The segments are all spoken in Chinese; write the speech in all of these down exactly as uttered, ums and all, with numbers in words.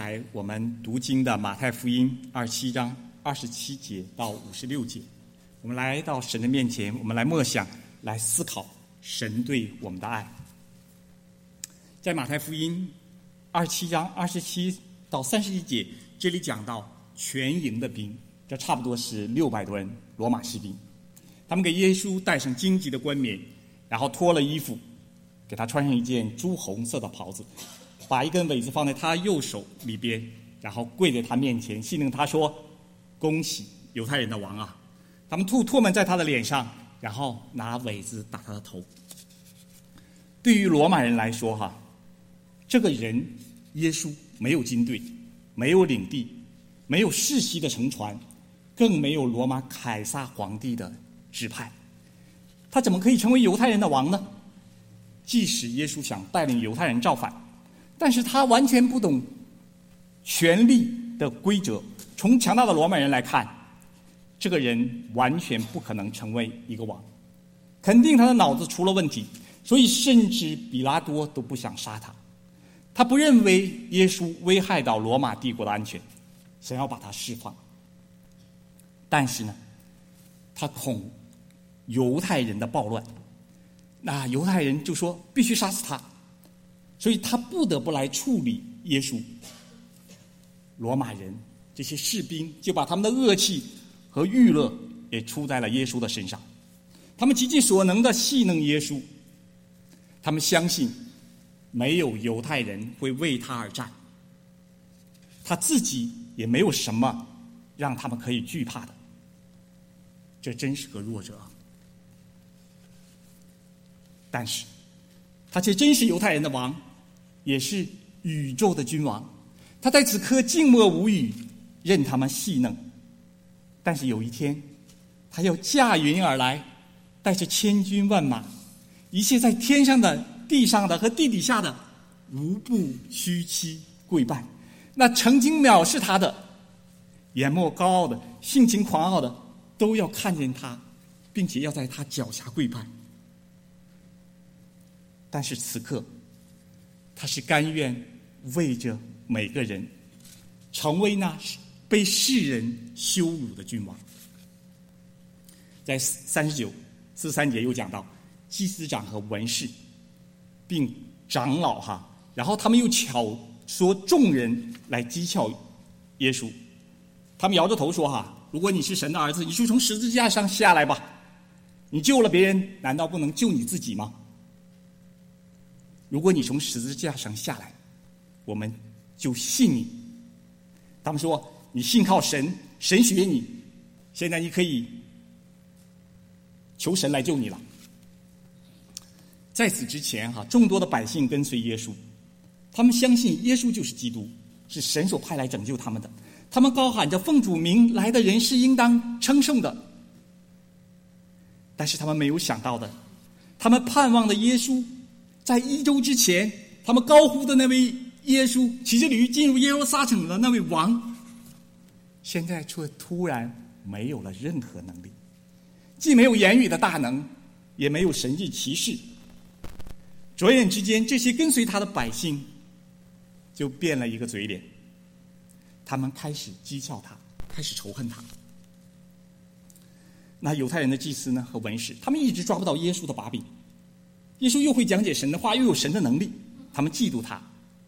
才我们读经的马太福音二十七章二十七节到五十六节，我们来到神的面前，我们来默想，来思考神对我们的爱。在马太福音二十七章二十七到三十一节，这里讲到全营的兵，这差不多是六百多人罗马士兵，他们给耶稣戴上荆棘的冠冕，然后脱了衣服，给他穿上一件朱红色的袍子，把一根苇子放在他右手里边，然后跪在他面前，信令他说：“恭喜犹太人的王啊！”他们吐唾沫在他的脸上，然后拿苇子打他的头。对于罗马人来说，哈，这个人耶稣没有军队，没有领地，没有世袭的乘船，更没有罗马凯撒皇帝的指派，他怎么可以成为犹太人的王呢？即使耶稣想带领犹太人造反，但是他完全不懂权力的规则。从强大的罗马人来看，这个人完全不可能成为一个王，肯定他的脑子出了问题，所以甚至比拉多都不想杀他。他不认为耶稣危害到罗马帝国的安全，想要把他释放。但是呢，他恐犹太人的暴乱，那犹太人就说必须杀死他，所以他不得不来处理耶稣。罗马人这些士兵就把他们的恶气和欲乐也出在了耶稣的身上，他们极尽所能的戏弄耶稣，他们相信没有犹太人会为他而战，他自己也没有什么让他们可以惧怕的。这真是个弱者啊！但是他却真是犹太人的王，也是宇宙的君王。他在此刻静默无语，任他们戏弄。但是有一天，他要驾云而来，带着千军万马，一切在天上的、地上的和地底下的，无不屈膝跪拜。那曾经藐视他的、眼目高傲的、性情狂傲的，都要看见他，并且要在他脚下跪拜。但是此刻，他是甘愿为着每个人，成为那被世人羞辱的君王。在三十九、四十三节又讲到祭司长和文士，并长老哈，然后他们又巧说众人来讥诮耶稣。他们摇着头说哈，如果你是神的儿子，你就从十字架上下来吧，你救了别人，难道不能救你自己吗？如果你从十字架上下来，我们就信你。他们说你信靠神，神许愿你，现在你可以求神来救你了。在此之前哈，众多的百姓跟随耶稣，他们相信耶稣就是基督，是神所派来拯救他们的。他们高喊着奉主名来的人是应当称颂的。但是他们没有想到的，他们盼望的耶稣，在一周之前他们高呼的那位耶稣，骑着驴进入耶路撒冷的那位王，现在却突然没有了任何能力，既没有言语的大能，也没有神迹奇事。转眼之间，这些跟随他的百姓就变了一个嘴脸，他们开始讥诮他，开始仇恨他。那犹太人的祭司呢和文士，他们一直抓不到耶稣的把柄。耶稣又会讲解神的话，又有神的能力，他们嫉妒他。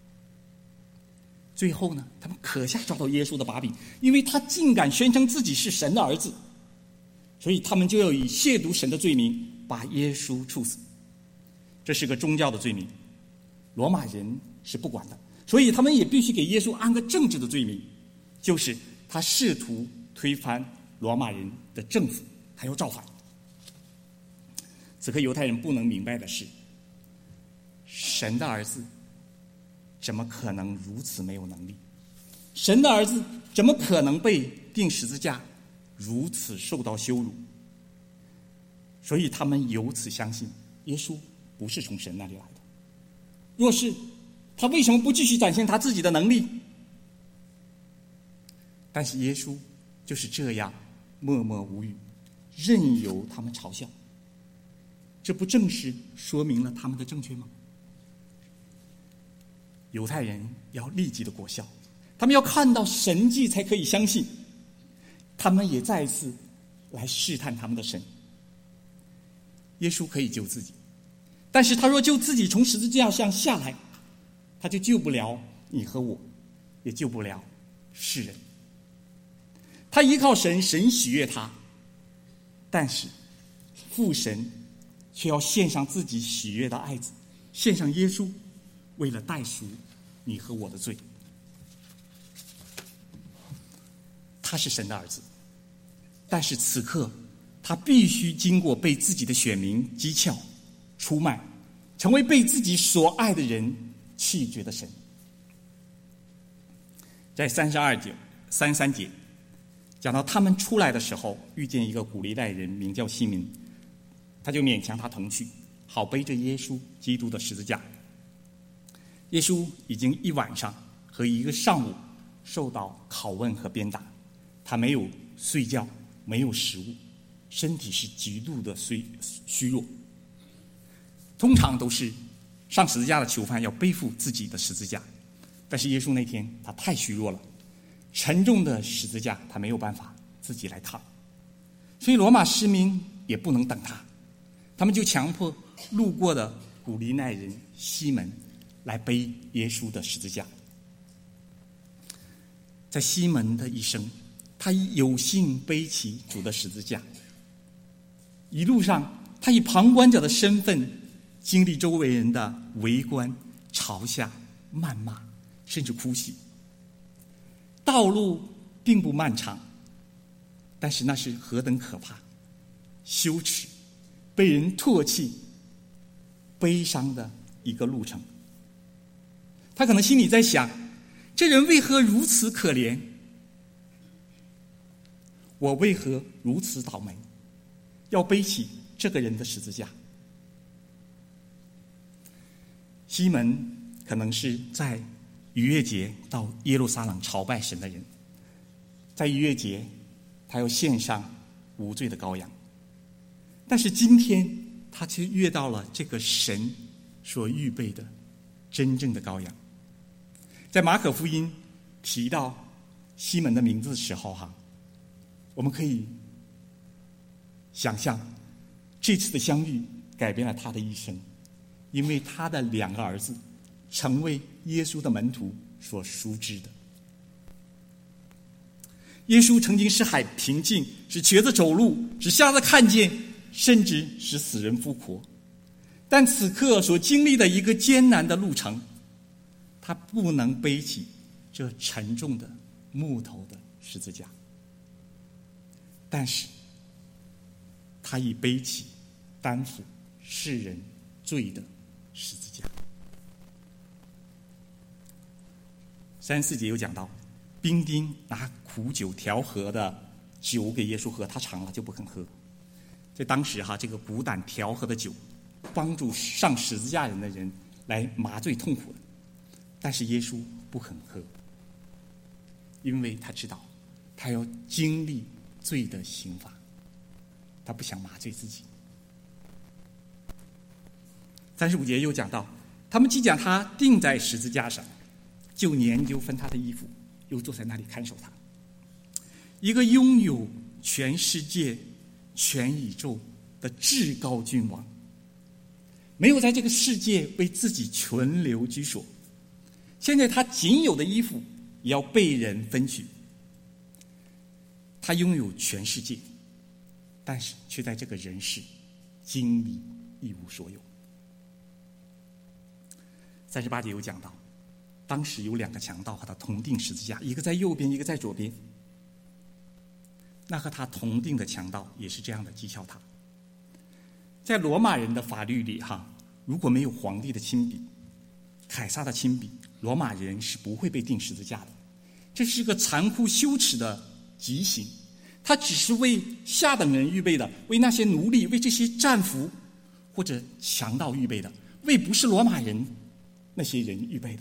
最后呢，他们可下抓到耶稣的把柄，因为他竟敢宣称自己是神的儿子，所以他们就要以亵渎神的罪名把耶稣处死。这是个宗教的罪名，罗马人是不管的，所以他们也必须给耶稣安个政治的罪名，就是他试图推翻罗马人的政府，还要造反。此刻犹太人不能明白的是，神的儿子怎么可能如此没有能力？神的儿子怎么可能被钉十字架，如此受到羞辱？所以他们由此相信耶稣不是从神那里来的。若是他为什么不继续展现他自己的能力？但是耶稣就是这样默默无语，任由他们嘲笑。这不正是说明了他们的正确吗？犹太人要立即的果效， 他们要看到神迹才可以相信。他们也再一次来试探他们的神。耶稣可以救自己，但是他若救自己从十字架上下来，他就救不了你和我，也救不了世人。他依靠神，神喜悦他，但是父神却要献上自己喜悦的爱子，献上耶稣，为了代赎你和我的罪。他是神的儿子，但是此刻他必须经过被自己的选民讥诮、出卖，成为被自己所爱的人弃绝的神。在三十二节、三十三节讲到他们出来的时候，遇见一个古利奈人名叫西门，他就勉强他同去，好背着耶稣基督的十字架。耶稣已经一晚上和一个上午受到拷问和鞭打，他没有睡觉，没有食物，身体是极度的虚虚弱。通常都是上十字架的囚犯要背负自己的十字架，但是耶稣那天他太虚弱了，沉重的十字架他没有办法自己来扛，所以罗马市民也不能等他，他们就强迫路过的古利奈人西门来背耶稣的十字架。在西门的一生，他有幸背起主的十字架，一路上他以旁观者的身份经历周围人的围观、嘲笑、谩骂，甚至哭泣。道路并不漫长，但是那是何等可怕、羞耻、被人唾弃、悲伤的一个路程。他可能心里在想，这人为何如此可怜？我为何如此倒霉，要背起这个人的十字架？西门可能是在逾越节到耶路撒冷朝拜神的人，在逾越节他要献上无罪的羔羊，但是今天他却遇到了这个神所预备的真正的羔羊。在马可福音提到西门的名字的时候哈，我们可以想象这次的相遇改变了他的一生，因为他的两个儿子成为耶稣的门徒所熟知的。耶稣曾经使海平静，使瘸子走路，使瞎子看见，甚至使死人复活。但此刻所经历的一个艰难的路程，他不能背起这沉重的木头的十字架，但是他已背起担负世人罪的十字架。三十四节有讲到，兵丁拿苦酒调和的酒给耶稣喝，他尝了就不肯喝。在当时哈，这个苦胆调和的酒帮助上十字架人的人来麻醉痛苦的，但是耶稣不肯喝，因为他知道他要经历罪的刑罚，他不想麻醉自己。三十五节又讲到，他们既将他钉在十字架上，就研究分他的衣服，又坐在那里看守他。一个拥有全世界、全宇宙的至高君王，没有在这个世界为自己存留居所，现在他仅有的衣服也要被人分取。他拥有全世界，但是却在这个人世经历一无所有。三十八节有讲到，当时有两个强盗和他同钉十字架，一个在右边，一个在左边。那和他同钉的强盗也是这样的讥诮他。在罗马人的法律里哈，如果没有皇帝的亲笔、凯撒的亲笔，罗马人是不会被钉十字架的。这是个残酷羞耻的极刑，他只是为下等人预备的，为那些奴隶、为这些战俘或者强盗预备的，为不是罗马人那些人预备的。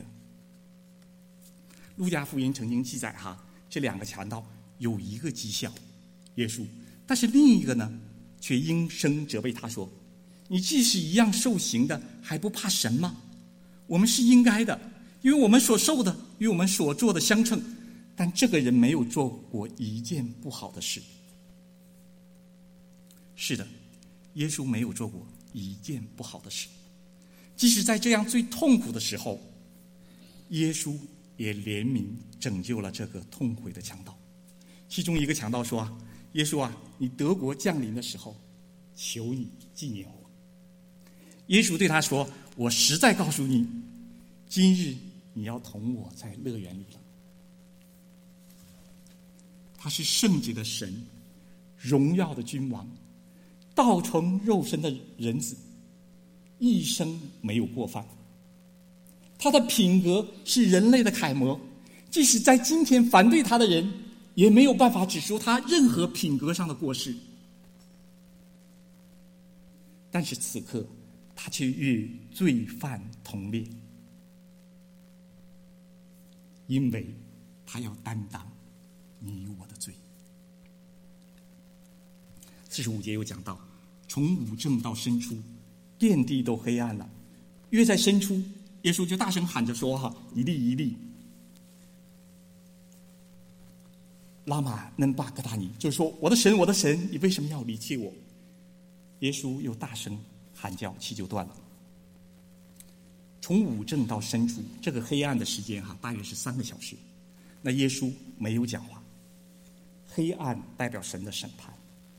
路加福音曾经记载哈，这两个强盗有一个讥笑耶稣，但是另一个呢，却应声责备他说：“你既是一样受刑的，还不怕神吗？我们是应该的，因为我们所受的与我们所做的相称，但这个人没有做过一件不好的事。是的，耶稣没有做过一件不好的事。即使在这样最痛苦的时候，耶稣也怜悯拯救了这个痛悔的强盗。其中一个强盗说啊，耶稣啊，你德国降临的时候，求你纪念我。耶稣对他说，我实在告诉你，今日你要同我在乐园里了。他是圣洁的神，荣耀的君王，道成肉身的人子，一生没有过犯。他的品格是人类的楷模，即使在今天反对他的人也没有办法指出他任何品格上的过失。但是此刻他却与罪犯同列，因为他要担当你我的罪。四十五节有讲到，从午正到申初，遍地都黑暗了。约在申初，耶稣就大声喊着说哈，以利以利拉玛嫩巴格达尼，就是说，我的神，我的神，你为什么要离弃我？耶稣又大声喊叫，气就断了。从午正到申初，这个黑暗的时间哈，大约是三个小时。那耶稣没有讲话，黑暗代表神的审判，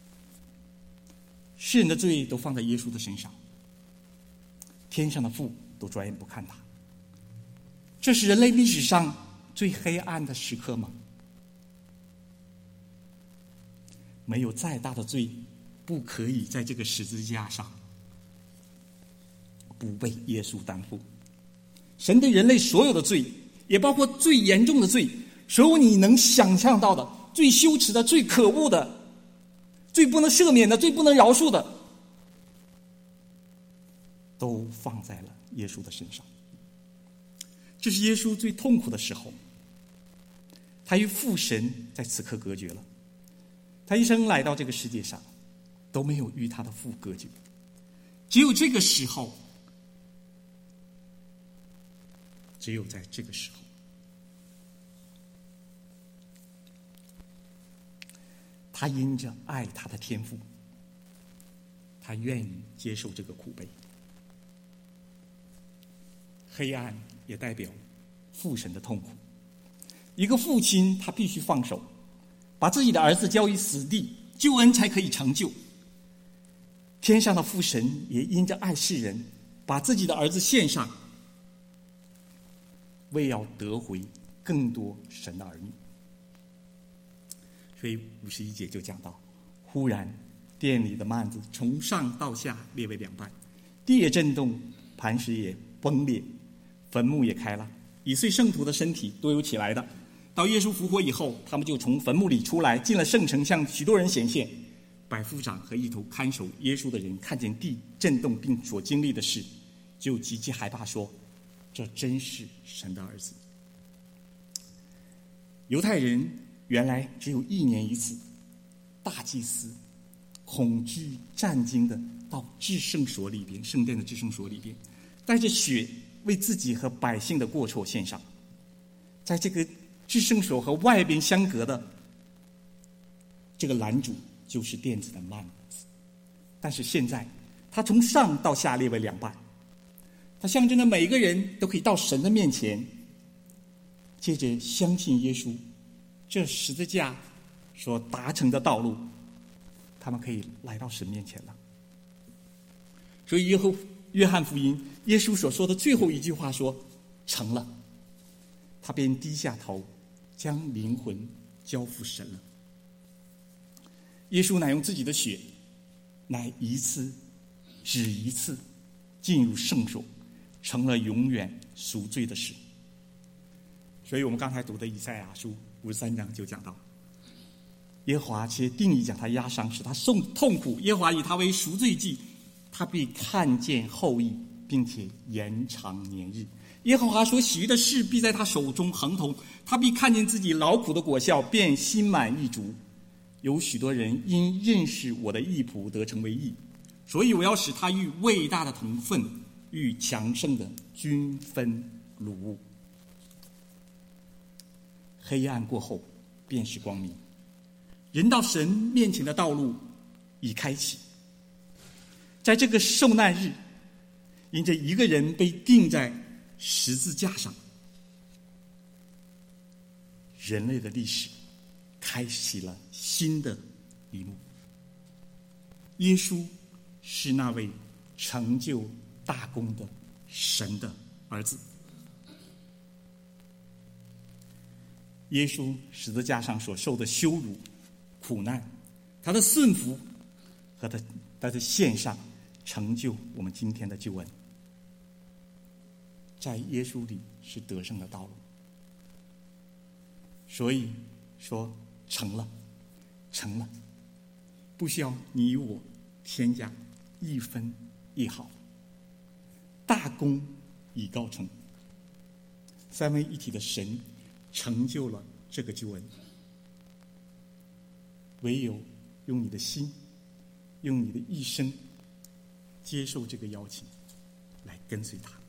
世人的罪都放在耶稣的身上，天上的父都转眼不看他。这是人类历史上最黑暗的时刻吗？没有再大的罪不可以在这个十字架上不被耶稣担负。神对人类所有的罪，也包括最严重的罪，所有你能想象到的，最羞耻的、最可恶的、最不能赦免的、最不能饶恕的，都放在了耶稣的身上。这是耶稣最痛苦的时候，他与父神在此刻隔绝了。他一生来到这个世界上，都没有与他的父隔绝，只有这个时候，只有在这个时候，他因着爱他的天父，他愿意接受这个苦悲。黑暗也代表父神的痛苦。一个父亲他必须放手，把自己的儿子交于死地，救恩才可以成就。天上的父神也因着爱世人，把自己的儿子献上，为要得回更多神的儿女。所以五十一节就讲到，忽然殿里的幔子从上到下裂为两半，地也震动，磐石也崩裂，坟墓也开了，以遂圣徒的身体都有起来的。到耶稣复活以后，他们就从坟墓里出来，进了圣城，向许多人显现。百夫长和一头看守耶稣的人看见地震动并所经历的事，就极其害怕，说：这真是神的儿子。犹太人原来只有一年一次，大祭司恐惧战惊的到至圣所里边，圣殿的至圣所里边，带着血为自己和百姓的过错献上。在这个至圣所和外边相隔的这个拦阻，就是殿子的幔子。但是现在它从上到下裂为两半，它象征着每个人都可以到神的面前，接着相信耶稣这十字架所达成的道路，他们可以来到神面前了。所以约后约翰福音耶稣所说的最后一句话说：成了。他便低下头，将灵魂交付神了。耶稣乃用自己的血，乃一次只一次进入圣所，成了永远赎罪的事。所以我们刚才读的以赛亚书五十三章就讲到，耶和华且定义将他压伤，使他受痛苦。耶和华以他为赎罪祭，他必看见后裔，并且延长年日。耶和华所喜悦的事必在他手中亨通，他必看见自己劳苦的果效，便心满意足。有许多人因认识我的义仆得成为义，所以我要使他与伟大的同分，与强盛的均分掳物。 黑暗过后便是光明，人到神面前的道路已开启。在这个受难日，因着一个人被钉在十字架上，人类的历史开启了新的一幕。耶稣是那位成就大功的神的儿子。耶稣十字架上所受的羞辱、苦难，他的顺服和他他的献上，成就我们今天的救恩。在耶稣里是得胜的道路。所以说成了，成了，不需要你与我添加一分一毫，大功已告成。三位一体的神成就了这个救恩，唯有用你的心，用你的一生接受这个邀请，来跟随他。